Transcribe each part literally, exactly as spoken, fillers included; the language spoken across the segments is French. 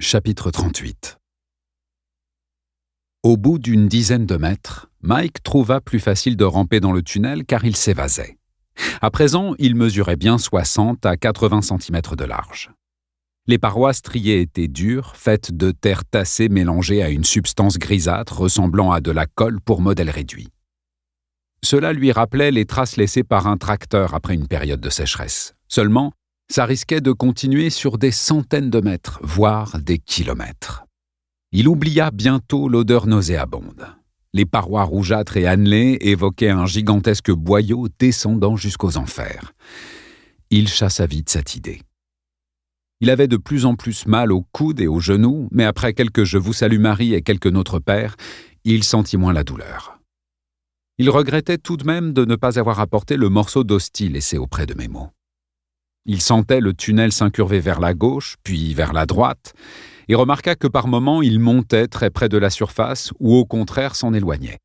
Chapitre trente-huit. Au bout d'une dizaine de mètres, Mike trouva plus facile de ramper dans le tunnel car il s'évasait. À présent, il mesurait bien soixante à quatre-vingts centimètres de large. Les parois striées étaient dures, faites de terre tassée mélangée à une substance grisâtre ressemblant à de la colle pour modèle réduit. Cela lui rappelait les traces laissées par un tracteur après une période de sécheresse. Seulement, ça risquait de continuer sur des centaines de mètres, voire des kilomètres. Il oublia bientôt l'odeur nauséabonde. Les parois rougeâtres et annelées évoquaient un gigantesque boyau descendant jusqu'aux enfers. Il chassa vite cette idée. Il avait de plus en plus mal aux coudes et aux genoux, mais après quelques « Je vous salue Marie » et quelques « Notre Père », il sentit moins la douleur. Il regrettait tout de même de ne pas avoir apporté le morceau d'hostie laissé auprès de Memo. Il sentait le tunnel s'incurver vers la gauche, puis vers la droite, et remarqua que par moments il montait très près de la surface ou au contraire s'en éloignait.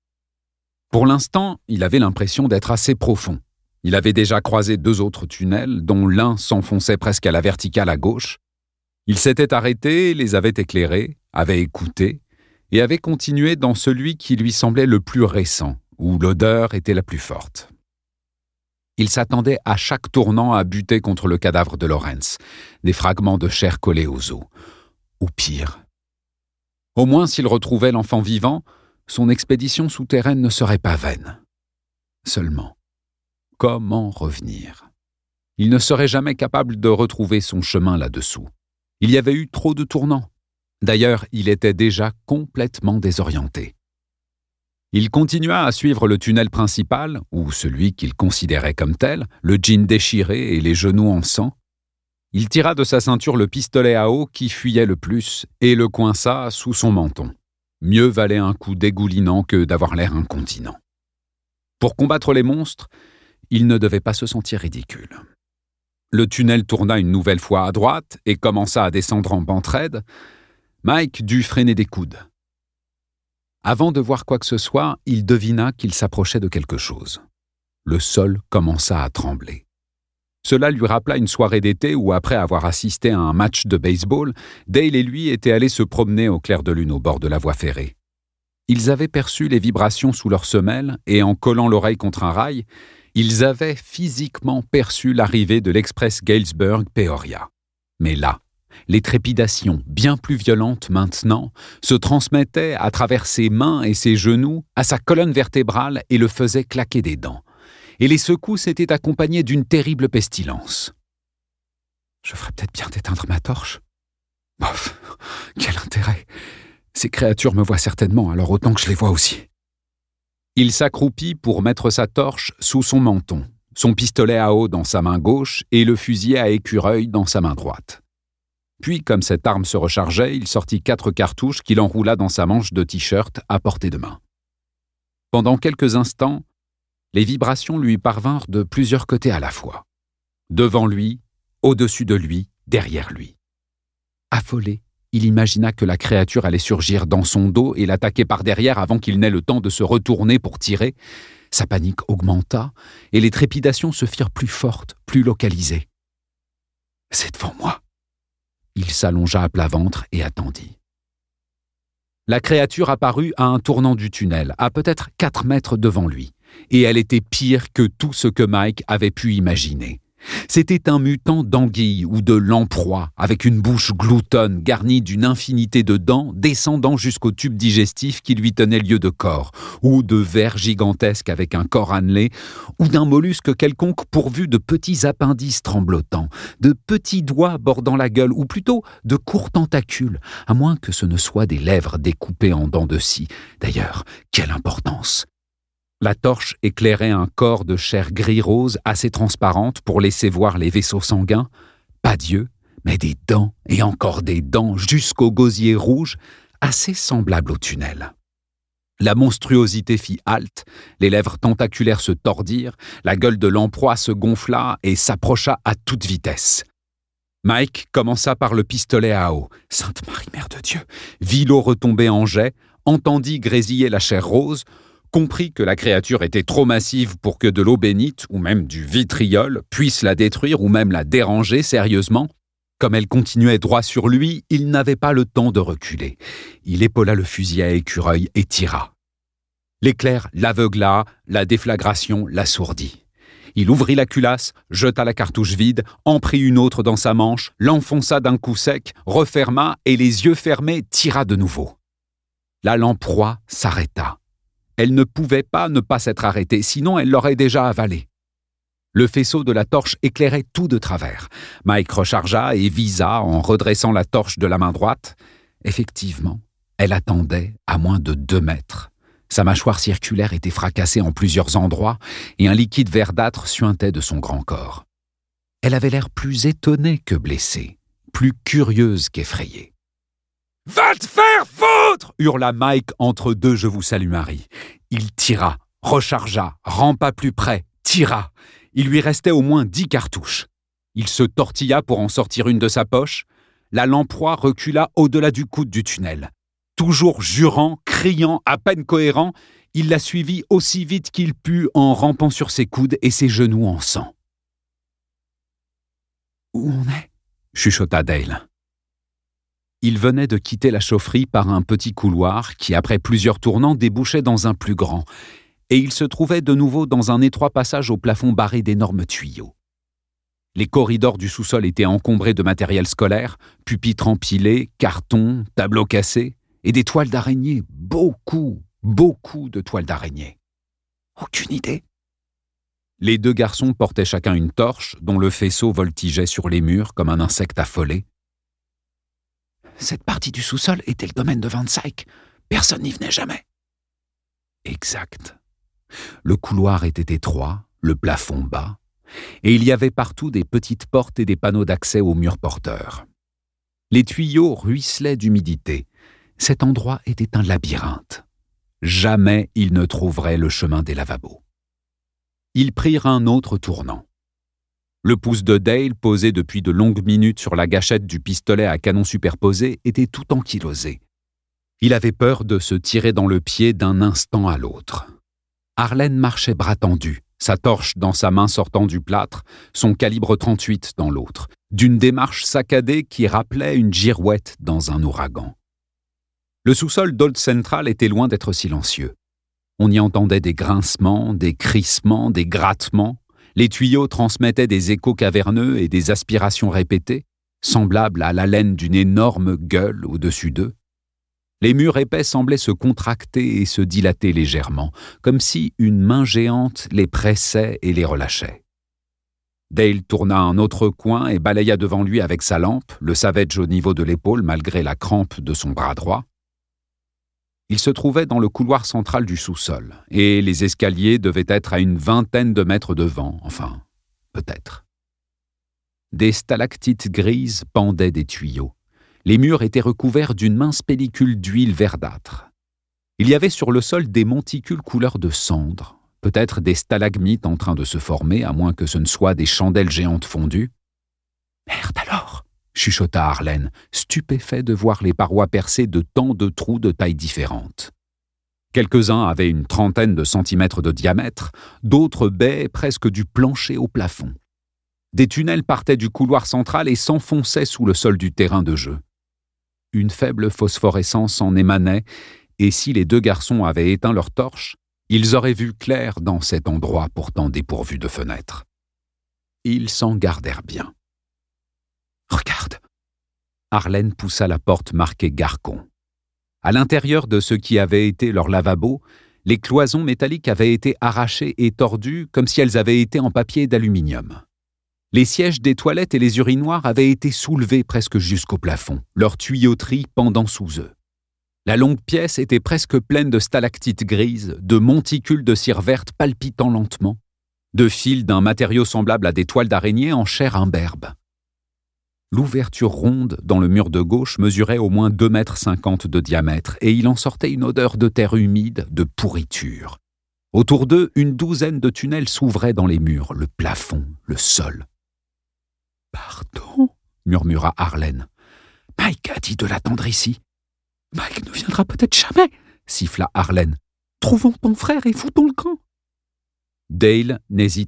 Pour l'instant, il avait l'impression d'être assez profond. Il avait déjà croisé deux autres tunnels, dont l'un s'enfonçait presque à la verticale à gauche. Il s'était arrêté, les avait éclairés, avait écouté, et avait continué dans celui qui lui semblait le plus récent, où l'odeur était la plus forte. Il s'attendait à chaque tournant à buter contre le cadavre de Lawrence, des fragments de chair collés aux os. Ou pire. Au moins, s'il retrouvait l'enfant vivant, son expédition souterraine ne serait pas vaine. Seulement, comment revenir ? Il ne serait jamais capable de retrouver son chemin là-dessous. Il y avait eu trop de tournants. D'ailleurs, il était déjà complètement désorienté. Il continua à suivre le tunnel principal, ou celui qu'il considérait comme tel, le jean déchiré et les genoux en sang. Il tira de sa ceinture le pistolet à eau qui fuyait le plus et le coinça sous son menton. Mieux valait un coup dégoulinant que d'avoir l'air incontinent. Pour combattre les monstres, il ne devait pas se sentir ridicule. Le tunnel tourna une nouvelle fois à droite et commença à descendre en pente raide. Mike dut freiner des coudes. Avant de voir quoi que ce soit, il devina qu'il s'approchait de quelque chose. Le sol commença à trembler. Cela lui rappela une soirée d'été où, après avoir assisté à un match de baseball, Dale et lui étaient allés se promener au clair de lune au bord de la voie ferrée. Ils avaient perçu les vibrations sous leurs semelles et, en collant l'oreille contre un rail, ils avaient physiquement perçu l'arrivée de l'express Galesburg-Peoria. Mais là, les trépidations, bien plus violentes maintenant, se transmettaient à travers ses mains et ses genoux à sa colonne vertébrale et le faisaient claquer des dents. Et les secousses étaient accompagnées d'une terrible pestilence. Je ferais peut-être bien d'éteindre ma torche. Bof, quel intérêt. Ces créatures me voient certainement, alors autant que je les vois aussi. Il s'accroupit pour mettre sa torche sous son menton, son pistolet à eau dans sa main gauche et le fusil à écureuil dans sa main droite. Puis, comme cette arme se rechargeait, il sortit quatre cartouches qu'il enroula dans sa manche de t-shirt à portée de main. Pendant quelques instants, les vibrations lui parvinrent de plusieurs côtés à la fois. Devant lui, au-dessus de lui, derrière lui. Affolé, il imagina que la créature allait surgir dans son dos et l'attaquer par derrière avant qu'il n'ait le temps de se retourner pour tirer. Sa panique augmenta et les trépidations se firent plus fortes, plus localisées. « C'est devant moi !» Il s'allongea à plat ventre et attendit. La créature apparut à un tournant du tunnel, à peut-être quatre mètres devant lui, et elle était pire que tout ce que Mike avait pu imaginer. C'était un mutant d'anguille ou de lamproie, avec une bouche gloutonne garnie d'une infinité de dents descendant jusqu'au tube digestif qui lui tenait lieu de corps, ou de vers gigantesques avec un corps annelé, ou d'un mollusque quelconque pourvu de petits appendices tremblotants, de petits doigts bordant la gueule, ou plutôt de courts tentacules, à moins que ce ne soient des lèvres découpées en dents de scie. D'ailleurs, quelle importance! La torche éclairait un corps de chair gris-rose assez transparente pour laisser voir les vaisseaux sanguins. Pas d'yeux, mais des dents et encore des dents jusqu'au gosier rouge, assez semblable au tunnel. La monstruosité fit halte, les lèvres tentaculaires se tordirent, la gueule de lamproie se gonfla et s'approcha à toute vitesse. Mike commença par le pistolet à eau. Sainte Marie, Mère de Dieu, vit l'eau retomber en jet, entendit grésiller la chair rose, comprit que la créature était trop massive pour que de l'eau bénite, ou même du vitriol, puisse la détruire ou même la déranger sérieusement, Comme elle continuait droit sur lui, il n'avait pas le temps de reculer. Il épaula le fusil à écureuil et tira. L'éclair l'aveugla, la déflagration l'assourdit. Il ouvrit la culasse, jeta la cartouche vide, en prit une autre dans sa manche, l'enfonça d'un coup sec, referma et les yeux fermés tira de nouveau. La lamproie s'arrêta. Elle ne pouvait pas ne pas s'être arrêtée, sinon elle l'aurait déjà avalée. Le faisceau de la torche éclairait tout de travers. Mike rechargea et visa en redressant la torche de la main droite. Effectivement, elle attendait à moins de deux mètres. Sa mâchoire circulaire était fracassée en plusieurs endroits et un liquide verdâtre suintait de son grand corps. Elle avait l'air plus étonnée que blessée, plus curieuse qu'effrayée. « Va te faire foutre !» hurla Mike entre deux « Je vous salue Marie ». Il tira, rechargea, rampa plus près, tira. Il lui restait au moins dix cartouches. Il se tortilla pour en sortir une de sa poche. La lamproie recula au-delà du coude du tunnel. Toujours jurant, criant, à peine cohérent, il la suivit aussi vite qu'il put en rampant sur ses coudes et ses genoux en sang. « Où on est ?» chuchota Dale. Il venait de quitter la chaufferie par un petit couloir qui, après plusieurs tournants, débouchait dans un plus grand, et il se trouvait de nouveau dans un étroit passage au plafond barré d'énormes tuyaux. Les corridors du sous-sol étaient encombrés de matériel scolaire, pupitres empilés, cartons, tableaux cassés, et des toiles d'araignée, beaucoup, beaucoup de toiles d'araignée. Aucune idée. Les deux garçons portaient chacun une torche dont le faisceau voltigeait sur les murs comme un insecte affolé. Cette partie du sous-sol était le domaine de Van Syke. Personne n'y venait jamais. Exact. Le couloir était étroit, le plafond bas, et il y avait partout des petites portes et des panneaux d'accès aux murs porteurs. Les tuyaux ruisselaient d'humidité. Cet endroit était un labyrinthe. Jamais ils ne trouveraient le chemin des lavabos. Ils prirent un autre tournant. Le pouce de Dale, posé depuis de longues minutes sur la gâchette du pistolet à canon superposé, était tout ankylosé. Il avait peur de se tirer dans le pied d'un instant à l'autre. Arlene marchait bras tendus, sa torche dans sa main sortant du plâtre, son calibre trente-huit dans l'autre, d'une démarche saccadée qui rappelait une girouette dans un ouragan. Le sous-sol d'Old Central était loin d'être silencieux. On y entendait des grincements, des crissements, des grattements. Les tuyaux transmettaient des échos caverneux et des aspirations répétées, semblables à l'haleine d'une énorme gueule au-dessus d'eux. Les murs épais semblaient se contracter et se dilater légèrement, comme si une main géante les pressait et les relâchait. Dale tourna un autre coin et balaya devant lui avec sa lampe, le Savage au niveau de l'épaule malgré la crampe de son bras droit. Il se trouvait dans le couloir central du sous-sol, et les escaliers devaient être à une vingtaine de mètres devant, enfin, peut-être. Des stalactites grises pendaient des tuyaux. Les murs étaient recouverts d'une mince pellicule d'huile verdâtre. Il y avait sur le sol des monticules couleur de cendre, peut-être des stalagmites en train de se former, à moins que ce ne soient des chandelles géantes fondues. « Merde alors !» chuchota Arlene, stupéfait de voir les parois percées de tant de trous de tailles différentes. Quelques-uns avaient une trentaine de centimètres de diamètre, d'autres baies presque du plancher au plafond. Des tunnels partaient du couloir central et s'enfonçaient sous le sol du terrain de jeu. Une faible phosphorescence en émanait, et si les deux garçons avaient éteint leurs torches, ils auraient vu clair dans cet endroit pourtant dépourvu de fenêtres. Ils s'en gardèrent bien. « Regarde !» Arlene poussa la porte marquée Garcon. À l'intérieur de ce qui avait été leur lavabo, les cloisons métalliques avaient été arrachées et tordues comme si elles avaient été en papier d'aluminium. Les sièges des toilettes et les urinoirs avaient été soulevés presque jusqu'au plafond, leur tuyauterie pendant sous eux. La longue pièce était presque pleine de stalactites grises, de monticules de cire verte palpitant lentement, de fils d'un matériau semblable à des toiles d'araignée en chair imberbe. L'ouverture ronde dans le mur de gauche mesurait au moins deux mètres cinquante de diamètre et il en sortait une odeur de terre humide, de pourriture. Autour d'eux, une douzaine de tunnels s'ouvraient dans les murs, le plafond, le sol. « Pardon ?» murmura Arlene. « Mike a dit de l'attendre ici. »« Mike ne viendra peut-être jamais !» siffla Arlene. « Trouvons ton frère et foutons le camp !»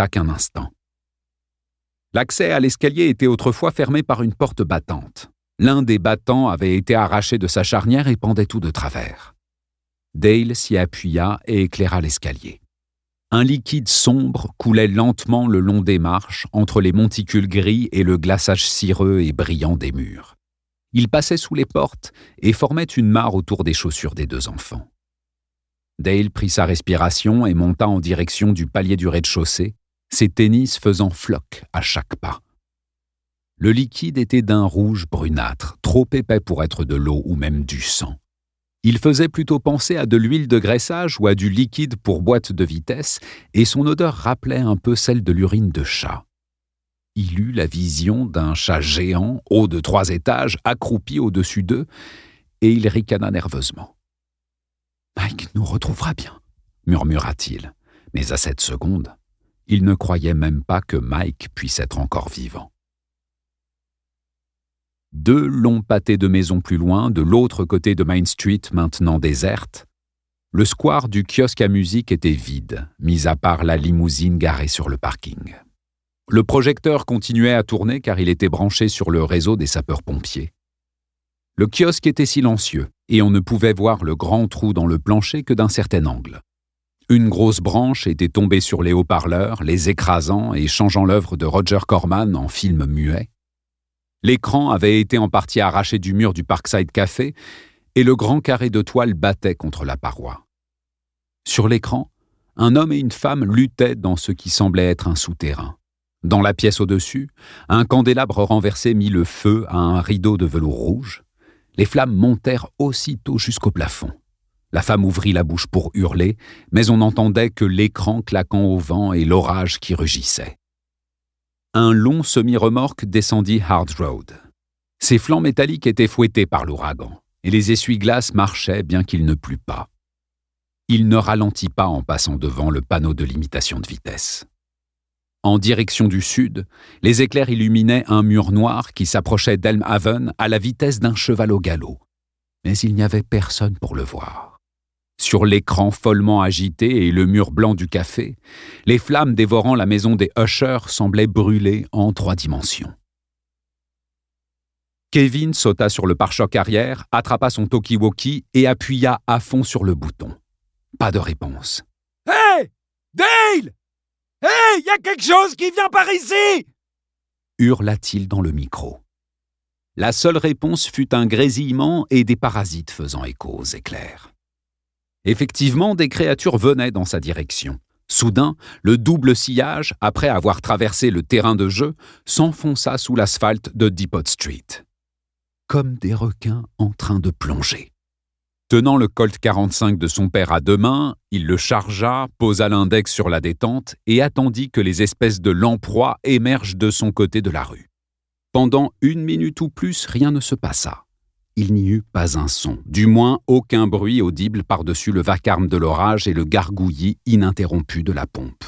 Dale n'hésita qu'un instant. L'accès à l'escalier était autrefois fermé par une porte battante. L'un des battants avait été arraché de sa charnière et pendait tout de travers. Dale s'y appuya et éclaira l'escalier. Un liquide sombre coulait lentement le long des marches, entre les monticules gris et le glaçage cireux et brillant des murs. Il passait sous les portes et formait une mare autour des chaussures des deux enfants. Dale prit sa respiration et monta en direction du palier du rez-de-chaussée, ses tennis faisant floc à chaque pas. Le liquide était d'un rouge brunâtre, trop épais pour être de l'eau ou même du sang. Il faisait plutôt penser à de l'huile de graissage ou à du liquide pour boîte de vitesse, et son odeur rappelait un peu celle de l'urine de chat. Il eut la vision d'un chat géant, haut de trois étages, accroupi au-dessus d'eux, et il ricana nerveusement. « Mike nous retrouvera bien », murmura-t-il, mais à cette seconde, il ne croyait même pas que Mike puisse être encore vivant. Deux longs pâtés de maisons plus loin, de l'autre côté de Main Street maintenant déserte, le square du kiosque à musique était vide, mis à part la limousine garée sur le parking. Le projecteur continuait à tourner car il était branché sur le réseau des sapeurs-pompiers. Le kiosque était silencieux et on ne pouvait voir le grand trou dans le plancher que d'un certain angle. Une grosse branche était tombée sur les haut-parleurs, les écrasant et changeant l'œuvre de Roger Corman en film muet. L'écran avait été en partie arraché du mur du Parkside Café et le grand carré de toile battait contre la paroi. Sur l'écran, un homme et une femme luttaient dans ce qui semblait être un souterrain. Dans la pièce au-dessus, un candélabre renversé mit le feu à un rideau de velours rouge. Les flammes montèrent aussitôt jusqu'au plafond. La femme ouvrit la bouche pour hurler, mais on n'entendait que l'écran claquant au vent et l'orage qui rugissait. Un long semi-remorque descendit Hard Road. Ses flancs métalliques étaient fouettés par l'ouragan, et les essuie-glaces marchaient bien qu'il ne plût pas. Il ne ralentit pas en passant devant le panneau de limitation de vitesse. En direction du sud, les éclairs illuminaient un mur noir qui s'approchait d'Elm Haven à la vitesse d'un cheval au galop. Mais il n'y avait personne pour le voir. Sur l'écran follement agité et le mur blanc du café, les flammes dévorant la maison des Usher semblaient brûler en trois dimensions. Kevin sauta sur le pare-choc arrière, attrapa son talkie-walkie et appuya à fond sur le bouton. Pas de réponse. « Hey! Dale! Hey! Il y a quelque chose qui vient par ici !» hurla-t-il dans le micro. La seule réponse fut un grésillement et des parasites faisant écho aux éclairs. Effectivement, des créatures venaient dans sa direction. Soudain, le double sillage, après avoir traversé le terrain de jeu, s'enfonça sous l'asphalte de Depot Street. Comme des requins en train de plonger. Tenant le Colt quarante-cinq de son père à deux mains, il le chargea, posa l'index sur la détente et attendit que les espèces de lamproies émergent de son côté de la rue. Pendant une minute ou plus, rien ne se passa. Il n'y eut pas un son, du moins aucun bruit audible par-dessus le vacarme de l'orage et le gargouillis ininterrompu de la pompe.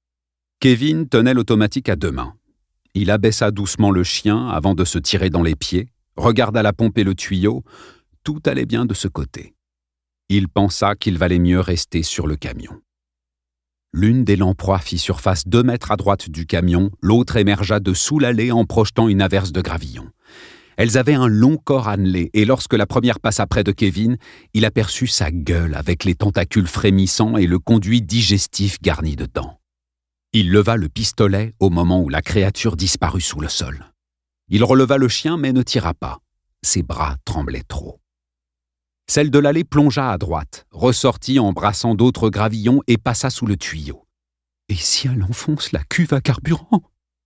Kevin tenait l'automatique à deux mains. Il abaissa doucement le chien avant de se tirer dans les pieds, regarda la pompe et le tuyau. Tout allait bien de ce côté. Il pensa qu'il valait mieux rester sur le camion. L'une des lamproies fit surface deux mètres à droite du camion, l'autre émergea de sous l'allée en projetant une averse de gravillon. Elles avaient un long corps annelé et lorsque la première passa près de Kevin, il aperçut sa gueule avec les tentacules frémissants et le conduit digestif garni de dents. Il leva le pistolet au moment où la créature disparut sous le sol. Il releva le chien mais ne tira pas. Ses bras tremblaient trop. Celle de l'allée plongea à droite, ressortit en brassant d'autres gravillons et passa sous le tuyau. Et si elle enfonce la cuve à carburant ?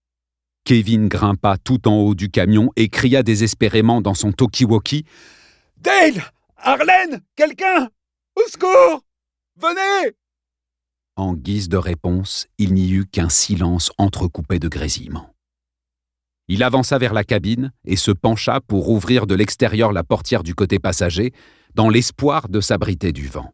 Kevin grimpa tout en haut du camion et cria désespérément dans son talkie-walkie « Dale! Arlene! Quelqu'un! Au secours! Venez !» En guise de réponse, il n'y eut qu'un silence entrecoupé de grésillements. Il avança vers la cabine et se pencha pour ouvrir de l'extérieur la portière du côté passager, dans l'espoir de s'abriter du vent.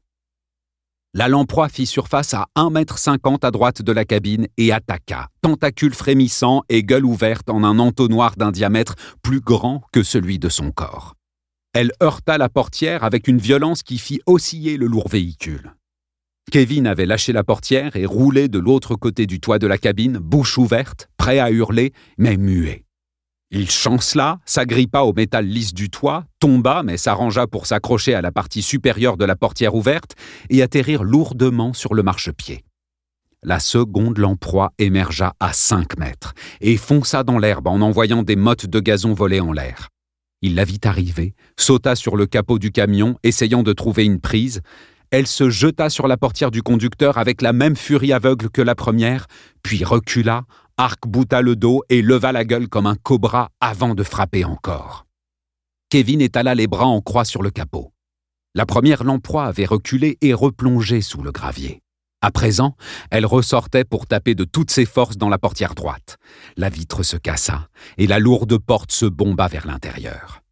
La lamproie fit surface à un mètre cinquante à droite de la cabine et attaqua, tentacules frémissants et gueule ouverte en un entonnoir d'un diamètre plus grand que celui de son corps. Elle heurta la portière avec une violence qui fit osciller le lourd véhicule. Kevin avait lâché la portière et roulé de l'autre côté du toit de la cabine, bouche ouverte, prêt à hurler, mais muet. Il chancela, s'agrippa au métal lisse du toit, tomba mais s'arrangea pour s'accrocher à la partie supérieure de la portière ouverte et atterrir lourdement sur le marchepied. La seconde lamproie émergea à cinq mètres et fonça dans l'herbe en envoyant des mottes de gazon voler en l'air. Il la vit arriver, sauta sur le capot du camion, essayant de trouver une prise. Elle se jeta sur la portière du conducteur avec la même furie aveugle que la première, puis recula, arc-bouta le dos et leva la gueule comme un cobra avant de frapper encore. Kevin étala les bras en croix sur le capot. La première lamproie avait reculé et replongé sous le gravier. À présent, elle ressortait pour taper de toutes ses forces dans la portière droite. La vitre se cassa et la lourde porte se bomba vers l'intérieur.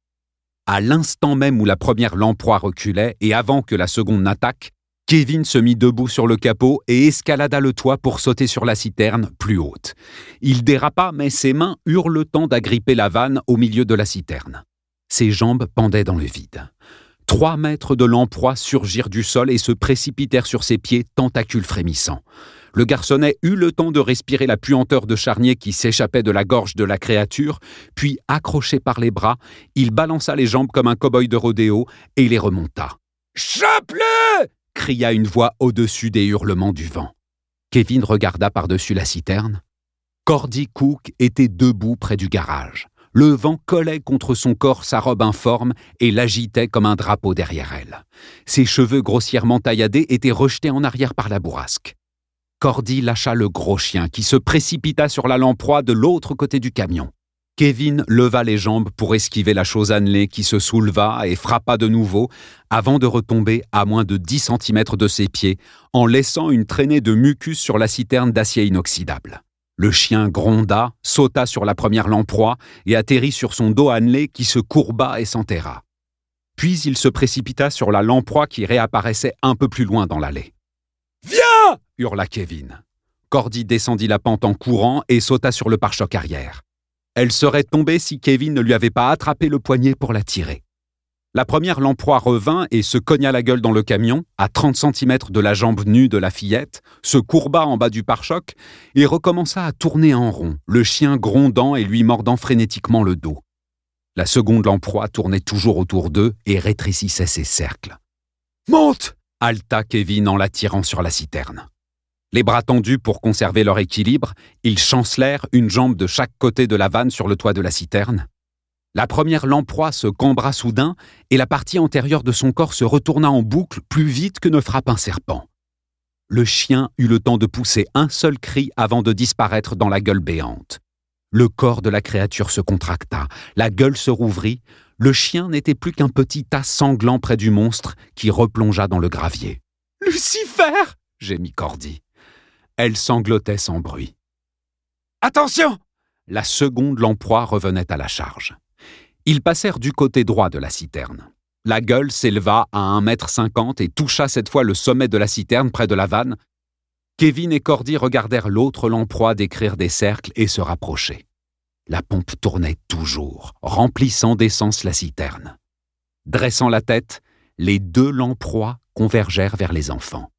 À l'instant même où la première lamproie reculait et avant que la seconde n'attaque, Kevin se mit debout sur le capot et escalada le toit pour sauter sur la citerne plus haute. Il dérapa, mais ses mains eurent le temps d'agripper la vanne au milieu de la citerne. Ses jambes pendaient dans le vide. Trois mètres de lamproie surgirent du sol et se précipitèrent sur ses pieds, tentacules frémissants. Le garçonnet eut le temps de respirer la puanteur de charnier qui s'échappait de la gorge de la créature, puis, accroché par les bras, il balança les jambes comme un cow-boy de rodéo et les remonta. « Chope-le !» cria une voix au-dessus des hurlements du vent. Kevin regarda par-dessus la citerne. Cordy Cook était debout près du garage. Le vent collait contre son corps sa robe informe et l'agitait comme un drapeau derrière elle. Ses cheveux grossièrement tailladés étaient rejetés en arrière par la bourrasque. Cordy lâcha le gros chien qui se précipita sur la lamproie de l'autre côté du camion. Kevin leva les jambes pour esquiver la chose annelée qui se souleva et frappa de nouveau avant de retomber à moins de dix centimètres de ses pieds en laissant une traînée de mucus sur la citerne d'acier inoxydable. Le chien gronda, sauta sur la première lamproie et atterrit sur son dos annelé qui se courba et s'enterra. Puis il se précipita sur la lamproie qui réapparaissait un peu plus loin dans l'allée. « Viens !» hurla Kevin. Cordy descendit la pente en courant et sauta sur le pare-choc arrière. Elle serait tombée si Kevin ne lui avait pas attrapé le poignet pour la tirer. La première lamproie revint et se cogna la gueule dans le camion, à trente centimètres de la jambe nue de la fillette, se courba en bas du pare-choc et recommença à tourner en rond, le chien grondant et lui mordant frénétiquement le dos. La seconde lamproie tournait toujours autour d'eux et rétrécissait ses cercles. « Monte !» haleta Kevin en la tirant sur la citerne. Les bras tendus pour conserver leur équilibre, ils chancelèrent une jambe de chaque côté de la vanne sur le toit de la citerne. La première lamproie se cambra soudain et la partie antérieure de son corps se retourna en boucle plus vite que ne frappe un serpent. Le chien eut le temps de pousser un seul cri avant de disparaître dans la gueule béante. Le corps de la créature se contracta, la gueule se rouvrit, le chien n'était plus qu'un petit tas sanglant près du monstre qui replongea dans le gravier. « Lucifer !» gémit Cordy. Elle sanglotait sans bruit. « Attention !» La seconde lamproie revenait à la charge. Ils passèrent du côté droit de la citerne. La gueule s'éleva à un mètre cinquante et toucha cette fois le sommet de la citerne près de la vanne. Kevin et Cordy regardèrent l'autre lamproie décrire des cercles et se rapprocher. La pompe tournait toujours, remplissant d'essence la citerne. Dressant la tête, les deux lamproies convergèrent vers les enfants.